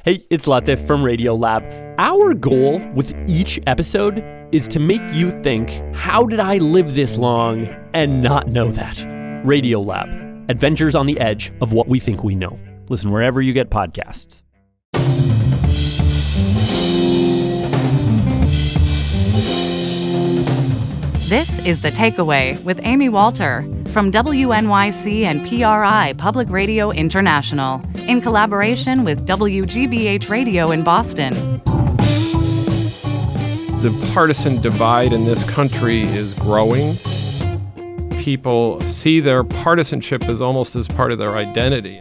Hey, it's Latif from Radiolab. Our goal with each episode is to make you think, how did I live this long and not know that? Radiolab, adventures on the edge of what we think we know. Listen wherever you get podcasts. This is The Takeaway with Amy Walter from WNYC and PRI Public Radio International in collaboration with WGBH Radio in Boston. The partisan divide in this country is growing. People see their partisanship as almost as part of their identity.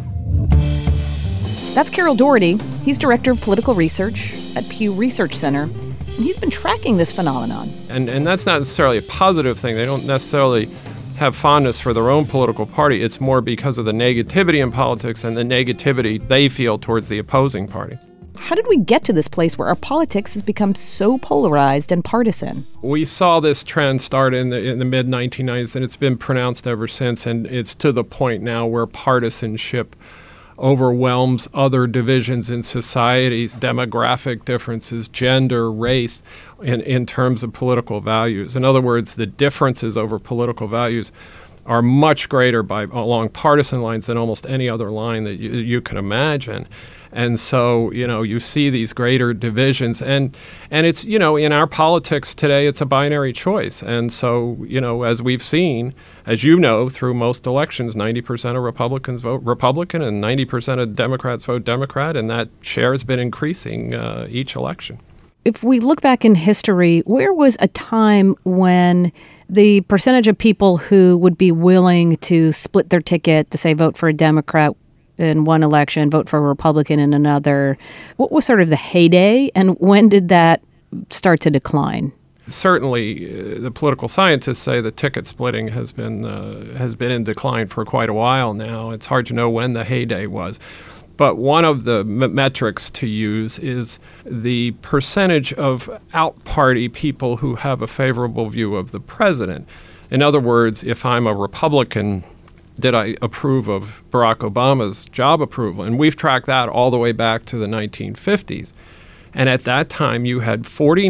That's Carol Doherty. He's director of political research at Pew Research Center. And he's been tracking this phenomenon. And that's not necessarily a positive thing. They don't necessarily have fondness for their own political party. It's more because of the negativity in politics and the negativity they feel towards the opposing party. How did we get to this place where our politics has become so polarized and partisan? We saw this trend start in the mid-1990s, and it's been pronounced ever since. And it's to the point now where partisanship overwhelms other divisions in societies, demographic differences, gender, race, in terms of political values. In other words, the differences over political values are much greater along partisan lines than almost any other line that you can imagine. And so, you see these greater divisions. And it's, in our politics today, it's a binary choice. And so, as we've seen, as you know, through most elections, 90% of Republicans vote Republican and 90% of Democrats vote Democrat. And that share has been increasing each election. If we look back in history, where was a time when the percentage of people who would be willing to split their ticket to say vote for a Democrat in one election, vote for a Republican in another? What was sort of the heyday, and when did that start to decline? Certainly, the political scientists say the ticket splitting has been in decline for quite a while now. It's hard to know when the heyday was. But one of the metrics to use is the percentage of out-party people who have a favorable view of the president. In other words, if I'm a Republican, did I approve of Barack Obama's job approval? And we've tracked that all the way back to the 1950s. And at that time, you had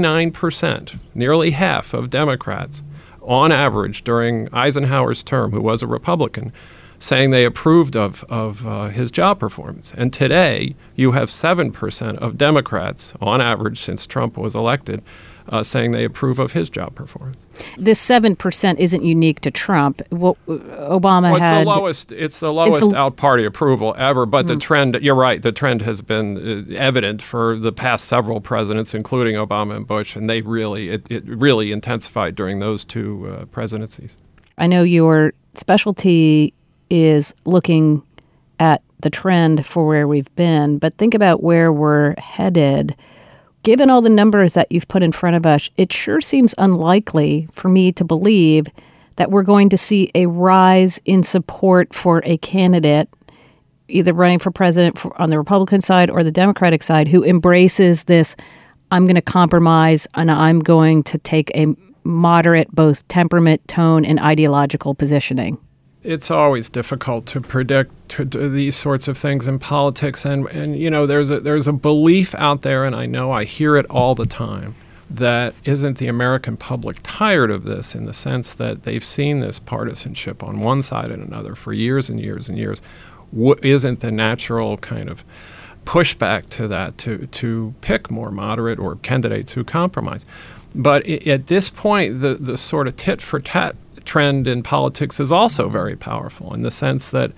49%, nearly half of Democrats, on average during Eisenhower's term, who was a Republican, saying they approved of his job performance. And today, you have 7% of Democrats, on average since Trump was elected, saying they approve of his job performance. This 7% isn't unique to Trump. Obama had... It's the lowest out-party approval ever, but the trend, you're right, the trend has been evident for the past several presidents, including Obama and Bush, and it really intensified during those two presidencies. I know your specialty is looking at the trend for where we've been, but think about where we're headed. Given all the numbers that you've put in front of us, it sure seems unlikely for me to believe that we're going to see a rise in support for a candidate, either running for president on the Republican side or the Democratic side, who embraces this, I'm going to compromise and I'm going to take a moderate both temperament, tone, and ideological positioning. It's always difficult to predict these sorts of things in politics, and there's a belief out there, and I know I hear it all the time, that isn't the American public tired of this, in the sense that they've seen this partisanship on one side and another for years and years and years. Isn't the natural kind of pushback to that to pick more moderate or candidates who compromise? But at this point, the sort of tit for tat trend in politics is also very powerful, in the sense that,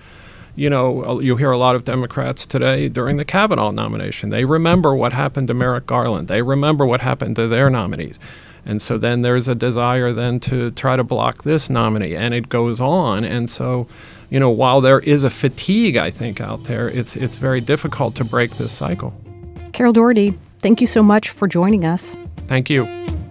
you hear a lot of Democrats today during the Kavanaugh nomination. They remember what happened to Merrick Garland. They remember what happened to their nominees. And so then there's a desire then to try to block this nominee, and it goes on. And so, while there is a fatigue, I think, out there, it's very difficult to break this cycle. Carol Doherty, thank you so much for joining us. Thank you.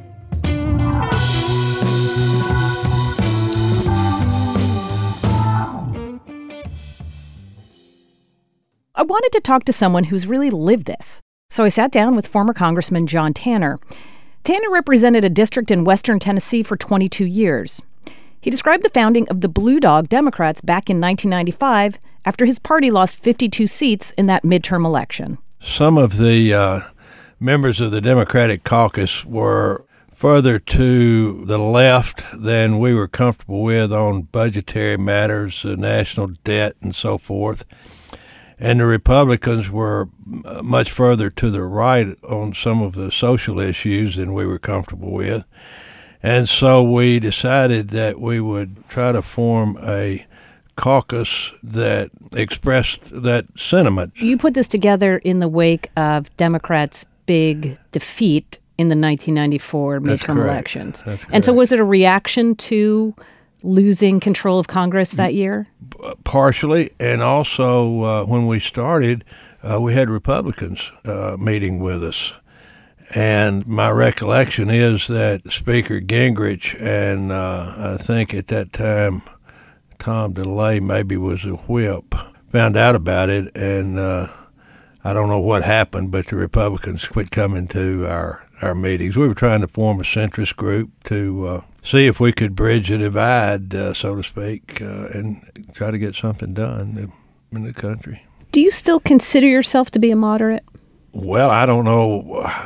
I wanted to talk to someone who's really lived this. So I sat down with former Congressman John Tanner. Tanner represented a district in western Tennessee for 22 years. He described the founding of the Blue Dog Democrats back in 1995 after his party lost 52 seats in that midterm election. Some of the members of the Democratic caucus were further to the left than we were comfortable with on budgetary matters, national debt, and so forth. And the Republicans were much further to the right on some of the social issues than we were comfortable with. And so we decided that we would try to form a caucus that expressed that sentiment. You put this together in the wake of Democrats' big defeat in the 1994 midterm elections. And so was it a reaction to losing control of Congress that year? Partially, and also when we started, we had Republicans meeting with us. And my recollection is that Speaker Gingrich and I think at that time Tom DeLay maybe was a whip, found out about it, and I don't know what happened, but the Republicans quit coming to our meetings. We were trying to form a centrist group to see if we could bridge a divide, so to speak, and try to get something done in the country. Do you still consider yourself to be a moderate? Well, I don't know.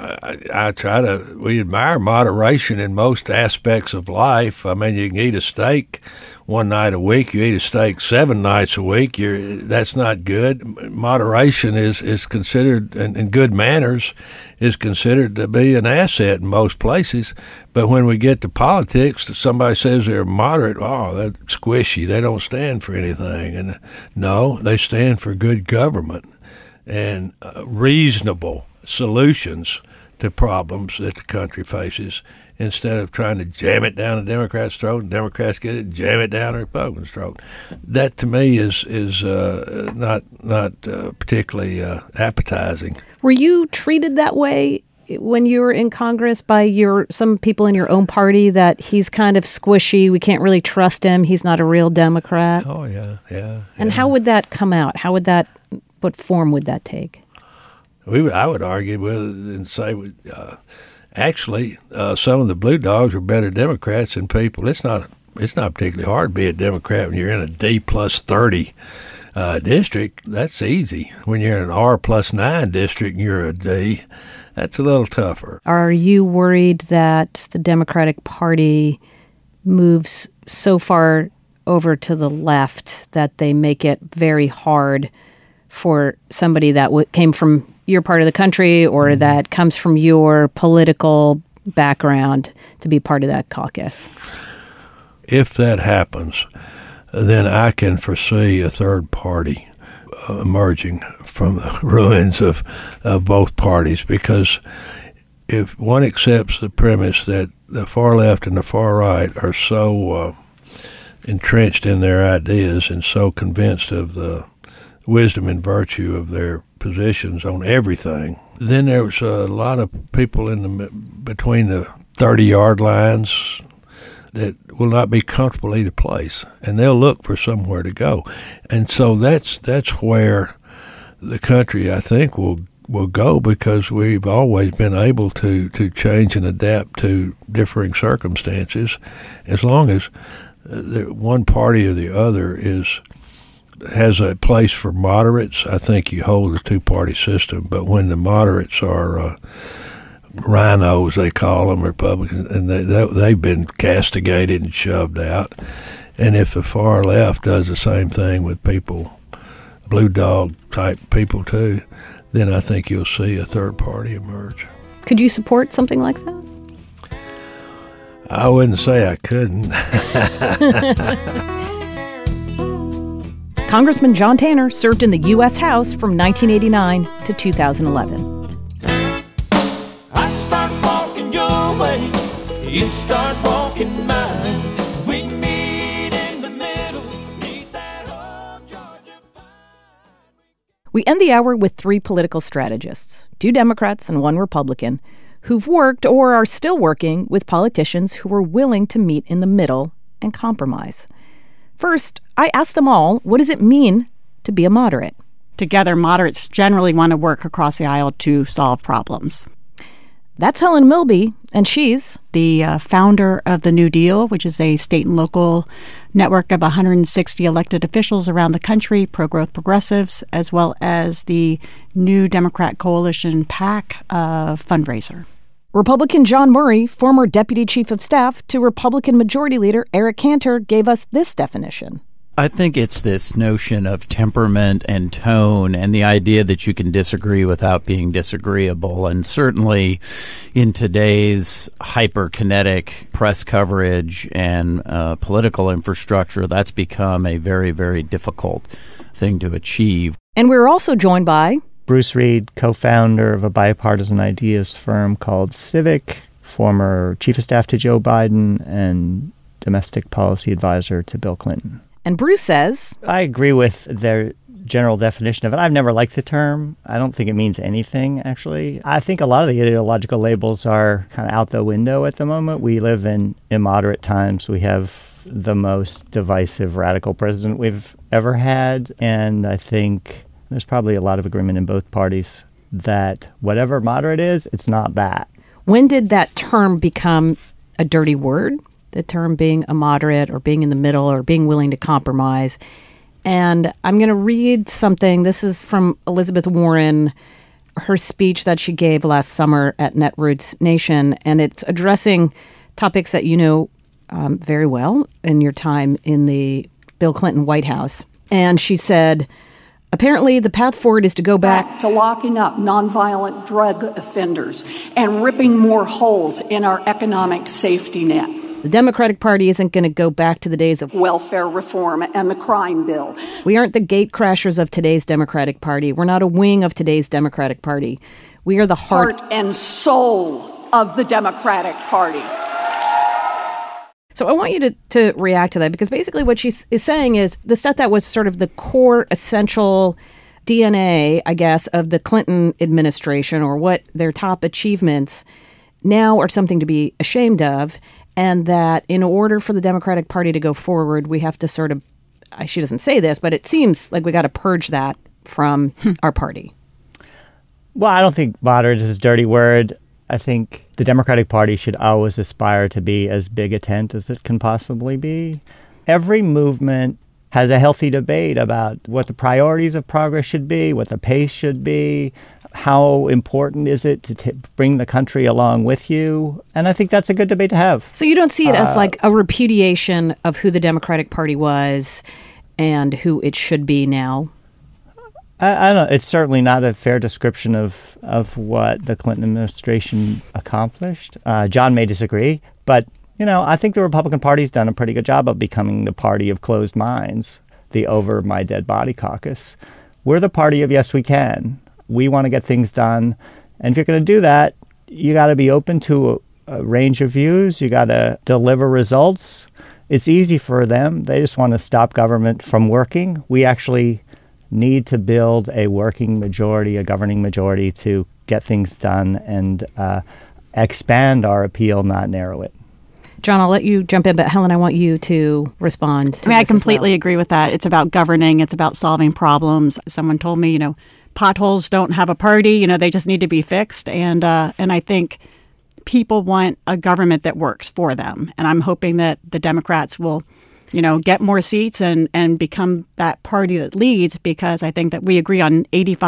We admire moderation in most aspects of life. I mean, you can eat a steak one night a week. You eat a steak 7 nights a week. That's not good. Moderation is considered, and good manners is considered to be an asset in most places. But when we get to politics, somebody says they're moderate, that's squishy. They don't stand for anything. And no, they stand for good government and reasonable solutions to problems that the country faces, instead of trying to jam it down the Democrats' throat and Democrats get it and jam it down the Republicans' throat. That to me is not particularly appetizing. Were you treated that way when you were in Congress by some people in your own party, that he's kind of squishy, we can't really trust him, he's not a real Democrat? Oh, yeah. And how would that come out? What form would that take? I would argue with it and say, actually, some of the blue dogs are better Democrats than people. It's not particularly hard to be a Democrat when you're in a D+30 district. That's easy. When you're in an R+9 district and you're a D, that's a little tougher. Are you worried that the Democratic Party moves so far over to the left that they make it very hard for somebody that came from your part of the country or that comes from your political background to be part of that caucus? If that happens, then I can foresee a third party emerging from the ruins of both parties, because if one accepts the premise that the far left and the far right are so entrenched in their ideas and so convinced of the wisdom and virtue of their positions on everything, then there's a lot of people between the 30-yard lines that will not be comfortable either place, and they'll look for somewhere to go. And so that's where the country, I think, will go, because we've always been able to change and adapt to differing circumstances, as long as one party or the other has a place for moderates. I think you hold the two-party system, but when the moderates are rhinos, they call them, Republicans, and they've been castigated and shoved out. And if the far left does the same thing with people, blue dog type people too, then I think you'll see a third party emerge. Could you support something like that? I wouldn't say I couldn't. Congressman John Tanner served in the U.S. House from 1989 to 2011. I'd start walking your way, you'd start walking mine. We meet in the middle, meet that old Georgia pine. We end the hour with 3 political strategists, 2 Democrats and 1 Republican, who've worked or are still working with politicians who are willing to meet in the middle and compromise. First, I asked them all, what does it mean to be a moderate? Together, moderates generally want to work across the aisle to solve problems. That's Helen Milby, and she's the founder of the New Deal, which is a state and local network of 160 elected officials around the country, pro-growth progressives, as well as the New Democrat Coalition PAC fundraiser. Republican John Murray, former deputy chief of staff to Republican Majority Leader Eric Cantor, gave us this definition. I think it's this notion of temperament and tone and the idea that you can disagree without being disagreeable. And certainly in today's hyperkinetic press coverage and political infrastructure, that's become a very, very difficult thing to achieve. And we're also joined by Bruce Reed, co-founder of a bipartisan ideas firm called Civic, former chief of staff to Joe Biden and domestic policy advisor to Bill Clinton. And Bruce says, I agree with their general definition of it. I've never liked the term. I don't think it means anything, actually. I think a lot of the ideological labels are kind of out the window at the moment. We live in immoderate times. We have the most divisive, radical president we've ever had. And I think there's probably a lot of agreement in both parties that whatever moderate is, it's not that. When did that term become a dirty word? The term being a moderate or being in the middle or being willing to compromise. And I'm going to read something. This is from Elizabeth Warren, her speech that she gave last summer at Netroots Nation. And it's addressing topics that you know very well in your time in the Bill Clinton White House. And she said, apparently the path forward is to go back to locking up nonviolent drug offenders and ripping more holes in our economic safety net. The Democratic Party isn't going to go back to the days of welfare reform and the crime bill. We aren't the gate crashers of today's Democratic Party. We're not a wing of today's Democratic Party. We are the heart and soul of the Democratic Party. So I want you to react to that, because basically what she is saying is the stuff that was sort of the core essential DNA, I guess, of the Clinton administration, or what their top achievements now are something to be ashamed of. And that in order for the Democratic Party to go forward, we have to sort of, she doesn't say this, but it seems like we got to purge that from our party. Well, I don't think moderate is a dirty word. I think the Democratic Party should always aspire to be as big a tent as it can possibly be. Every movement has a healthy debate about what the priorities of progress should be, what the pace should be, how important is it to bring the country along with you? And I think that's a good debate to have. So you don't see it as like a repudiation of who the Democratic Party was and who it should be now? I don't know. It's certainly not a fair description of what the Clinton administration accomplished. John may disagree, but I think the Republican Party's done a pretty good job of becoming the party of closed minds, the over my dead body caucus. We're the party of yes, we can. We want to get things done. And if you're going to do that, you got to be open to a range of views. You got to deliver results. It's easy for them. They just want to stop government from working. We actually need to build a working majority, a governing majority, to get things done and expand our appeal, not narrow it. John, I'll let you jump in, but Helen, I want you to respond to I completely agree with that. It's about governing. It's about solving problems. Someone told me, potholes don't have a party. They just need to be fixed. And I think people want a government that works for them. And I'm hoping that the Democrats will, get more seats and become that party that leads, because I think that we agree on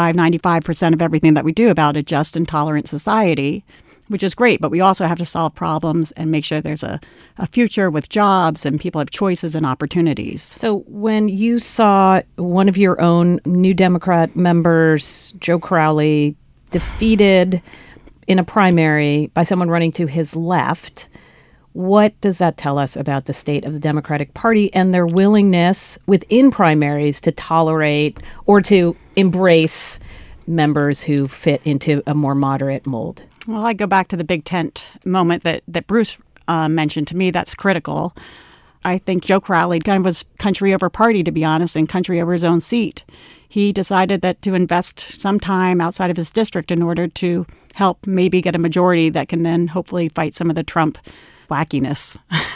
95% of everything that we do about a just and tolerant society, which is great. But we also have to solve problems and make sure there's a future with jobs and people have choices and opportunities. So when you saw one of your own New Democrat members, Joe Crowley, defeated in a primary by someone running to his left, what does that tell us about the state of the Democratic Party and their willingness within primaries to tolerate or to embrace members who fit into a more moderate mold? Well, I go back to the big tent moment that Bruce mentioned. To me, that's critical. I think Joe Crowley kind of was country over party, to be honest, and country over his own seat. He decided that to invest some time outside of his district in order to help maybe get a majority that can then hopefully fight some of the Trump wackiness.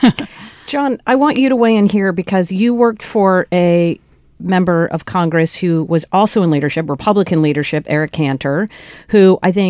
John, I want you to weigh in here because you worked for a member of Congress who was also in leadership, Republican leadership, Eric Cantor, who I think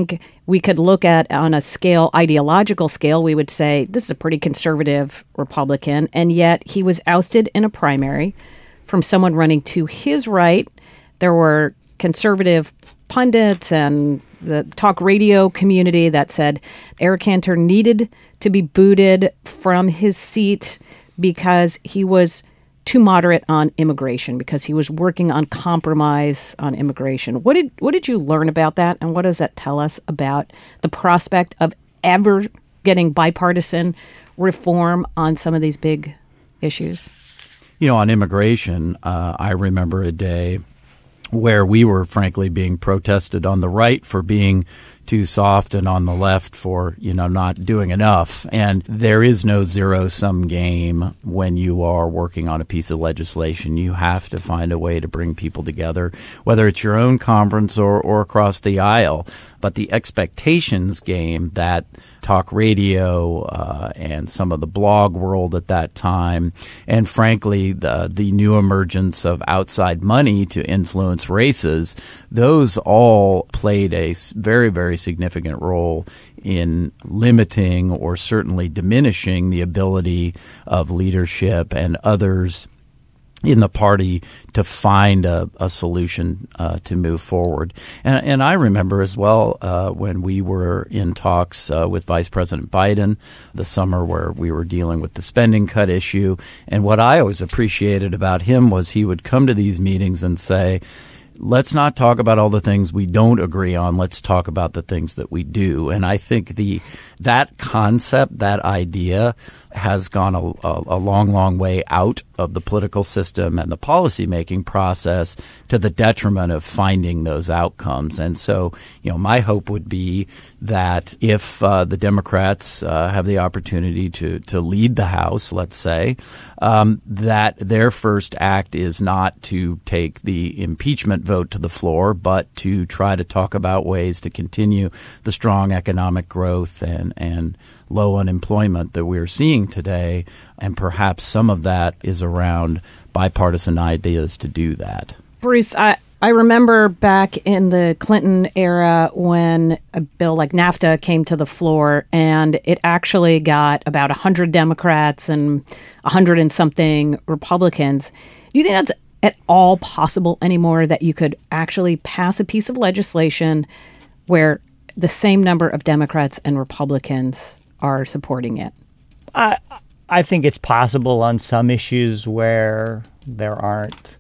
we could look at on a scale, ideological scale, we would say this is a pretty conservative Republican, and yet he was ousted in a primary from someone running to his right. There were conservative pundits and the talk radio community that said Eric Cantor needed to be booted from his seat because he was too moderate on immigration, because he was working on compromise on immigration. What did you learn about that, and what does that tell us about the prospect of ever getting bipartisan reform on some of these big issues? You know, on immigration, I remember a day where we were frankly being protested on the right for being too soft and on the left for, not doing enough. And there is no zero-sum game when you are working on a piece of legislation. You have to find a way to bring people together, whether it's your own conference or across the aisle. But the expectations game that talk radio and some of the blog world at that time, and frankly, the new emergence of outside money to influence races, those all played a very, very significant role in limiting or certainly diminishing the ability of leadership and others in the party to find a solution to move forward. And I remember as well when we were in talks with Vice President Biden the summer where we were dealing with the spending cut issue. And what I always appreciated about him was he would come to these meetings and say, let's not talk about all the things we don't agree on. Let's talk about the things that we do. And I think that concept, that idea, has gone a long, long way out of the political system and the policymaking process to the detriment of finding those outcomes. And so, my hope would be that if the Democrats have the opportunity to lead the House, let's say, that their first act is not to take the impeachment vote to the floor, but to try to talk about ways to continue the strong economic growth and low unemployment that we're seeing today. And perhaps some of that is around bipartisan ideas to do that. Bruce, I remember back in the Clinton era when a bill like NAFTA came to the floor, and it actually got about 100 Democrats and 100 and something Republicans. Do you think that's at all possible anymore, that you could actually pass a piece of legislation where the same number of Democrats and Republicans are supporting it? I think it's possible on some issues where there aren't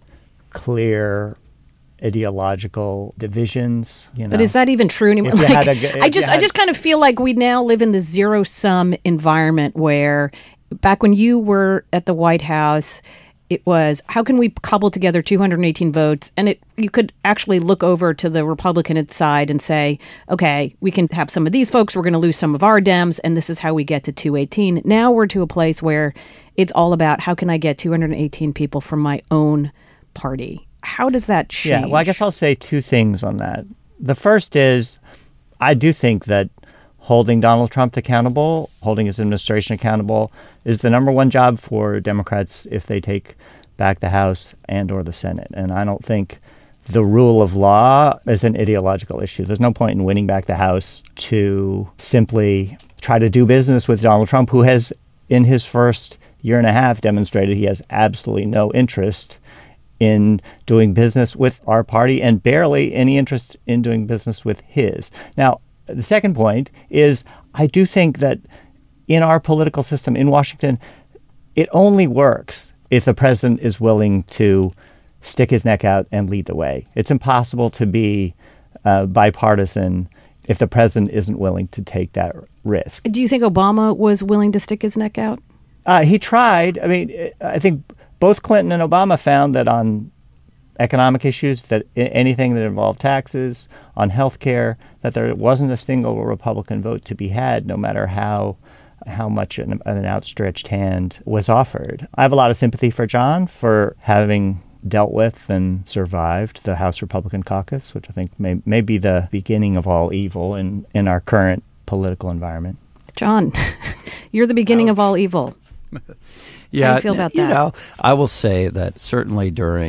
clear ideological divisions. But is that even true anymore? I just kind of feel like we now live in the zero-sum environment where back when you were at the White House, it was, how can we cobble together 218 votes? And you could actually look over to the Republican side and say, okay, we can have some of these folks, we're going to lose some of our Dems, and this is how we get to 218. Now we're to a place where it's all about how can I get 218 people from my own party? How does that change? Yeah, well, I guess I'll say two things on that. The first is, I do think that holding Donald Trump accountable, holding his administration accountable, is the number one job for Democrats if they take back the House and or the Senate. And I don't think the rule of law is an ideological issue. There's no point in winning back the House to simply try to do business with Donald Trump, who has, in his first year and a half, demonstrated he has absolutely no interest in doing business with our party and barely any interest in doing business with his. Now, the second point is I do think that in our political system in Washington, it only works if the president is willing to stick his neck out and lead the way. It's impossible to be bipartisan if the president isn't willing to take that risk. Do you think Obama was willing to stick his neck out? He tried. I mean, I think both Clinton and Obama found that on economic issues, that anything that involved taxes, on health care, that there wasn't a single Republican vote to be had, no matter how much an outstretched hand was offered. I have a lot of sympathy for John for having dealt with and survived the House Republican caucus, which I think may be the beginning of all evil in our current political environment. John, you're the beginning of all evil. Yeah, How do you feel about that? I will say that certainly during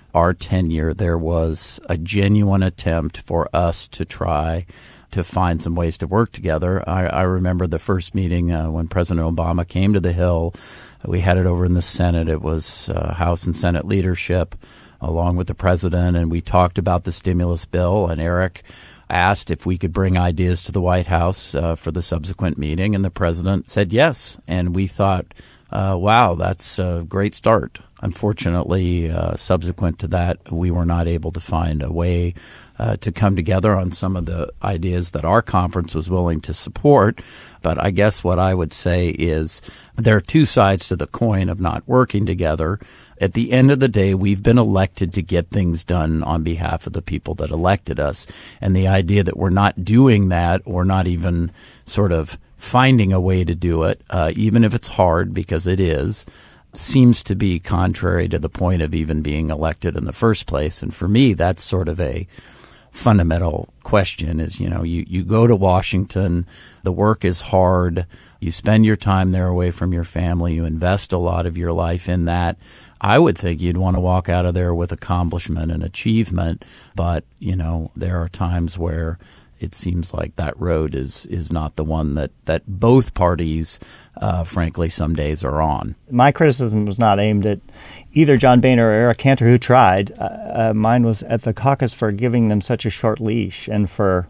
our tenure, there was a genuine attempt for us to try to find some ways to work together. I remember the first meeting when President Obama came to the Hill. We had it over in the Senate. It was House and Senate leadership along with the president, and we talked about the stimulus bill, and Eric asked if we could bring ideas to the White House for the subsequent meeting, and the president said yes. And we thought, wow, that's a great start. Unfortunately, subsequent to that, we were not able to find a way to come together on some of the ideas that our conference was willing to support. But I guess what I would say is there are two sides to the coin of not working together. At the end of the day, we've been elected to get things done on behalf of the people that elected us. And the idea that we're not doing that, or not even sort of finding a way to do it, even if it's hard, because it is, seems to be contrary to the point of even being elected in the first place. And for me, that's sort of a fundamental question is, you go to Washington, the work is hard, you spend your time there away from your family, you invest a lot of your life in that. I would think you'd want to walk out of there with accomplishment and achievement, but, there are times where it seems like that road is not the one that both parties, frankly, some days are on. My criticism was not aimed at either John Boehner or Eric Cantor, who tried. Mine was at the caucus for giving them such a short leash and for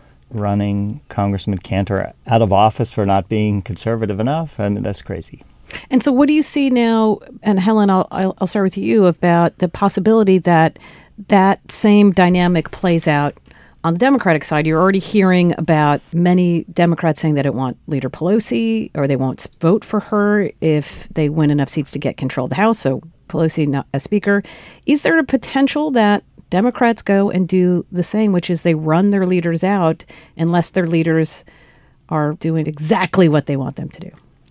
running Congressman Cantor out of office for not being conservative enough. I mean, that's crazy. And so what do you see now, and Helen, I'll start with you, about the possibility that that same dynamic plays out on the Democratic side? You're already hearing about many Democrats saying they don't want Leader Pelosi, or they won't vote for her if they win enough seats to get control of the House, so Pelosi not as Speaker. Is there a potential that Democrats go and do the same, which is they run their leaders out unless their leaders are doing exactly what they want them to do?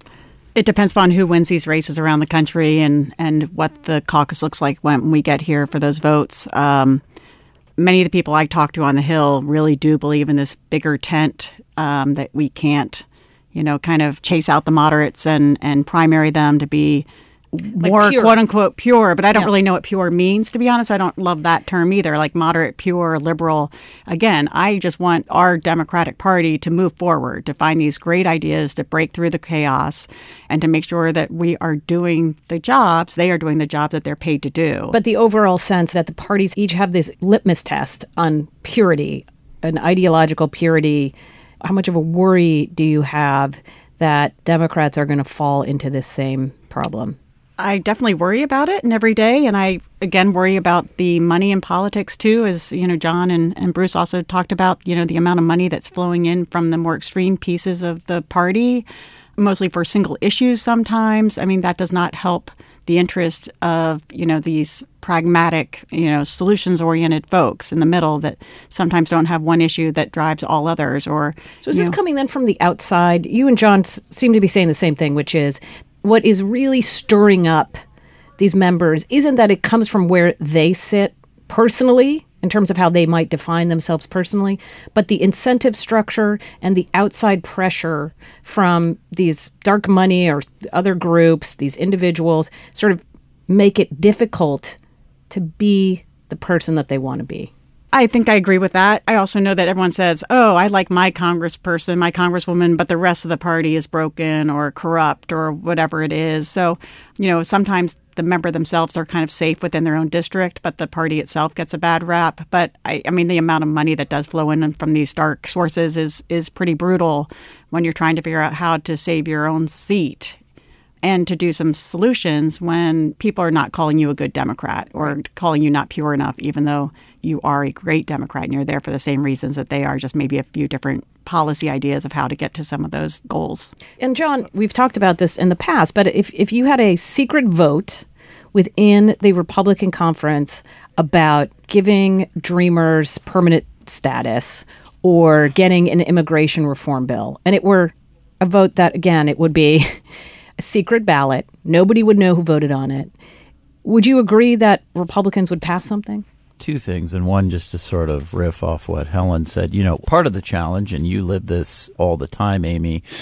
It depends upon who wins these races around the country and what the caucus looks like when we get here for those votes. Many of the people I talk to on the Hill really do believe in this bigger tent, that we can't, kind of chase out the moderates and primary them to be more quote unquote pure, but I don't really know what pure means, to be honest. I don't love that term either, like moderate, pure, liberal. Again, I just want our Democratic Party to move forward, to find these great ideas, to break through the chaos, and to make sure that we are doing the jobs, they are doing the jobs that they're paid to do. But the overall sense that the parties each have this litmus test on purity, an ideological purity, how much of a worry do you have that Democrats are going to fall into this same problem? I definitely worry about it, and every day. And I, again, worry about the money in politics, too, as, John and Bruce also talked about, the amount of money that's flowing in from the more extreme pieces of the party, mostly for single issues sometimes. I mean, that does not help the interest of, these pragmatic, solutions-oriented folks in the middle that sometimes don't have one issue that drives all others. Or so is this coming then from the outside? You and John seem to be saying the same thing, which is what is really stirring up these members isn't that it comes from where they sit personally in terms of how they might define themselves personally, but the incentive structure and the outside pressure from these dark money or other groups, these individuals, sort of make it difficult to be the person that they want to be. I think I agree with that. I also know that everyone says, oh, I like my congressperson, my congresswoman, but the rest of the party is broken or corrupt or whatever it is. So, sometimes the member themselves are kind of safe within their own district, but the party itself gets a bad rap. But I mean, the amount of money that does flow in from these dark sources is pretty brutal when you're trying to figure out how to save your own seat and to do some solutions when people are not calling you a good Democrat or calling you not pure enough, even though you are a great Democrat and you're there for the same reasons that they are, just maybe a few different policy ideas of how to get to some of those goals. And John, we've talked about this in the past, but if you had a secret vote within the Republican conference about giving Dreamers permanent status or getting an immigration reform bill, and it were a vote that, again, it would be a secret ballot, nobody would know who voted on it, would you agree that Republicans would pass something? Two things, and one just to sort of riff off what Helen said. Part of the challenge, and you live this all the time, Amy,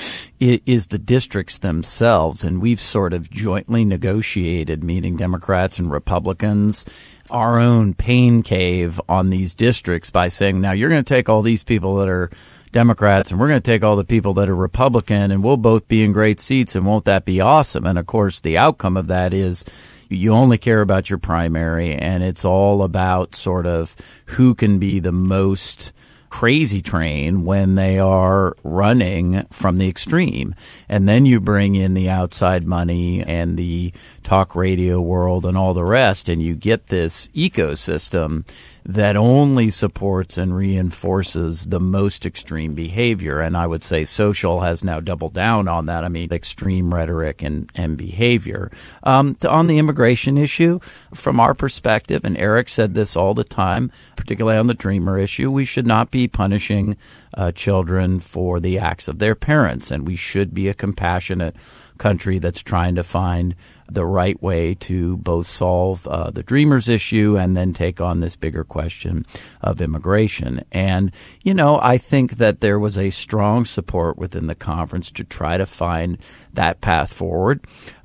is the districts themselves. And we've sort of jointly negotiated, meaning Democrats and Republicans, our own pain cave on these districts by saying, now you're going to take all these people that are Democrats and we're going to take all the people that are Republican and we'll both be in great seats, and won't that be awesome? And of course, the outcome of that is you only care about your primary, and it's all about sort of who can be the most crazy train when they are running from the extreme. And then you bring in the outside money and the talk radio world and all the rest, and you get this ecosystem that only supports and reinforces the most extreme behavior. And I would say social has now doubled down on that. I mean, extreme rhetoric and behavior. On the immigration issue, from our perspective, and Eric said this all the time, particularly on the Dreamer issue, we should not be punishing children for the acts of their parents. And we should be a compassionate country that's trying to find the right way to both solve the Dreamers issue and then take on this bigger question of immigration. And, you know, I think that there was a strong support within the conference to try to find that path forward.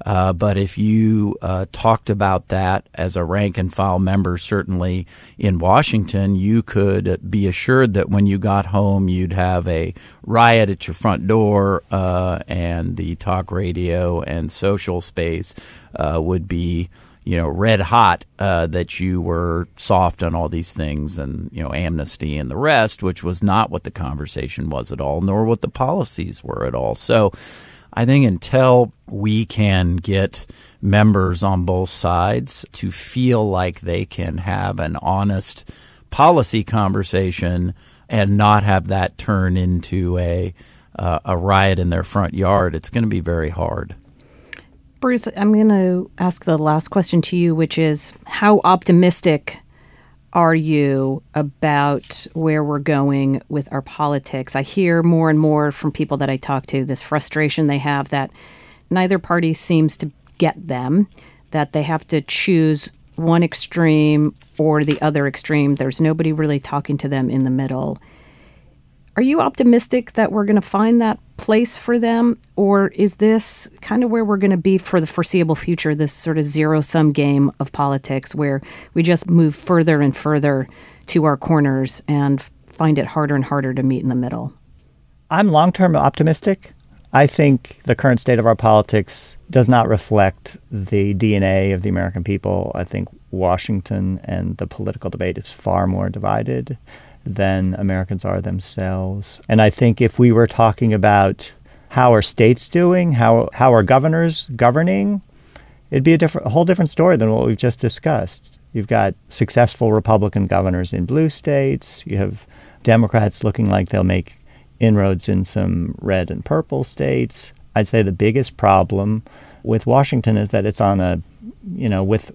But if you talked about that as a rank and file member, certainly in Washington, you could be assured that when you got home, you'd have a riot at your front door, and the talk radio and social space would be, you know, red hot, that you were soft on all these things and, you know, amnesty and the rest, which was not what the conversation was at all, nor what the policies were at all. So I think until we can get members on both sides to feel like they can have an honest policy conversation and not have that turn into a riot in their front yard, it's going to be very hard. Bruce, I'm going to ask the last question to you, which is how optimistic are you about where we're going with our politics? I hear more and more from people that I talk to, this frustration they have that neither party seems to get them, that they have to choose one extreme or the other extreme. There's nobody really talking to them in the middle. Are you optimistic that we're going to find that place for them? Or is this kind of where we're going to be for the foreseeable future, this sort of zero-sum game of politics where we just move further and further to our corners and find it harder and harder to meet in the middle? I'm long-term optimistic. I think the current state of our politics does not reflect the DNA of the American people. I think Washington and the political debate is far more divided than Americans are themselves. And I think if we were talking about how are states doing, how are governors governing, it'd be a whole different story than what we've just discussed. You've got successful Republican governors in blue states. You have Democrats looking like they'll make inroads in some red and purple states. I'd say the biggest problem with Washington is that it's on with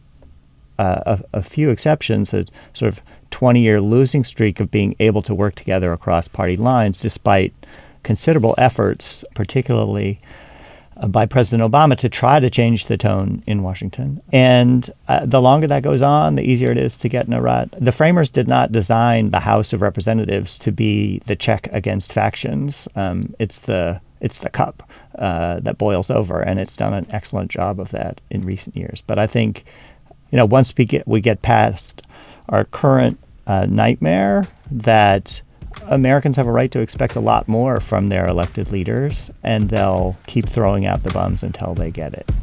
a few exceptions, a sort of 20-year losing streak of being able to work together across party lines, despite considerable efforts, particularly by President Obama, to try to change the tone in Washington. And the longer that goes on, the easier it is to get in a rut. The framers did not design the House of Representatives to be the check against factions. It's the cup that boils over, and it's done an excellent job of that in recent years. But I think, once we get past our current nightmare, that Americans have a right to expect a lot more from their elected leaders, and they'll keep throwing out the bombs until they get it.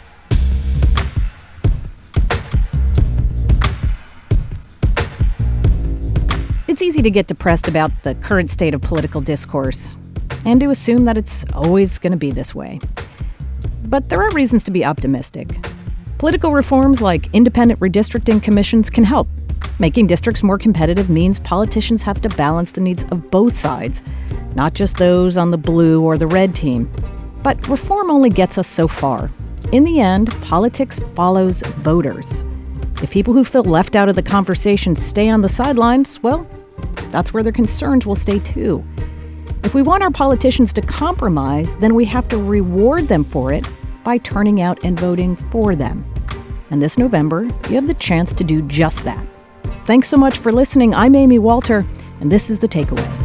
It's easy to get depressed about the current state of political discourse and to assume that it's always going to be this way. But there are reasons to be optimistic. Political reforms like independent redistricting commissions can help. Making districts more competitive means politicians have to balance the needs of both sides, not just those on the blue or the red team. But reform only gets us so far. In the end, politics follows voters. If people who feel left out of the conversation stay on the sidelines, well, that's where their concerns will stay too. If we want our politicians to compromise, then we have to reward them for it by turning out and voting for them. And this November, you have the chance to do just that. Thanks so much for listening. I'm Amy Walter, and this is The Takeaway.